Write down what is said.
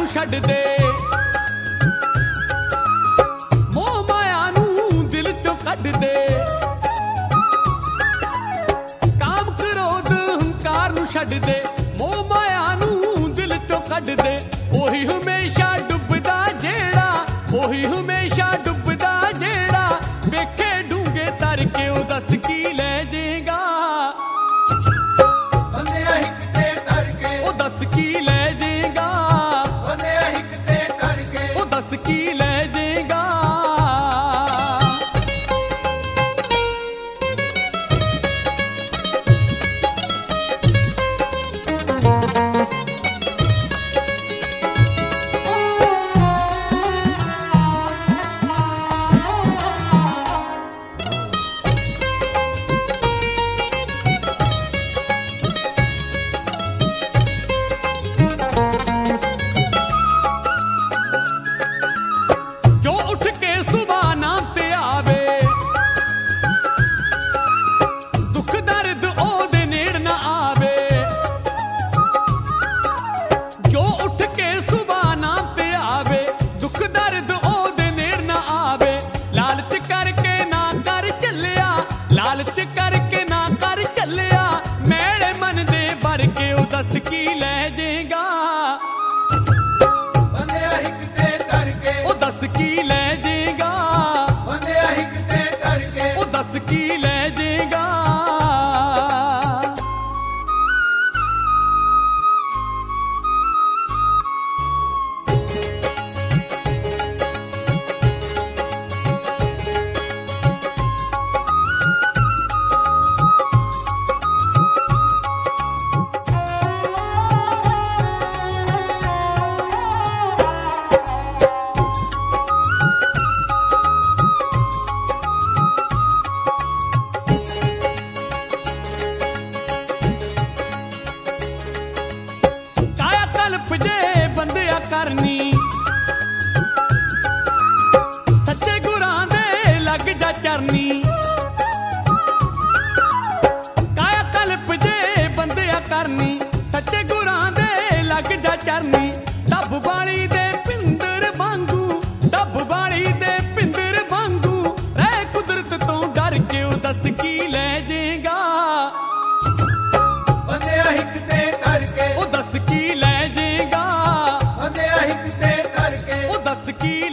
नू छड्ड दे, मोह माया नू दिल चों कढ दे, काम क्रोध हंकार नू छड्ड दे, मोह माया नू दिल चों कढ दे। ओही हमेशा डुबदा जेड़ा, ओही हमेशा डुबदा जेड़ा, वेखे डूंगे तर के ओ दस की ले जेगा, ओ दस की ले जेगा, ओ दस की ले जेगा। लालच करके ना कर चलिया, मेरे मन दे भर के ओ दस की ले जेगा, ओ दस की ले जेगा, ओ दस की ले जेगा। जे बंदिया करनी सच्चे गुरां दे लग जा चरनी, काया कल्प जे बंदिया करनी सच्चे गुरां दे लग जा चरनी। डब वाली दे पिंदर वांगू, डब वाली दे पिंदर वांगू, रह कुदरत तो डर के ओ दस की ले जेगा, ओ दस की ले जेगा, ओ दस की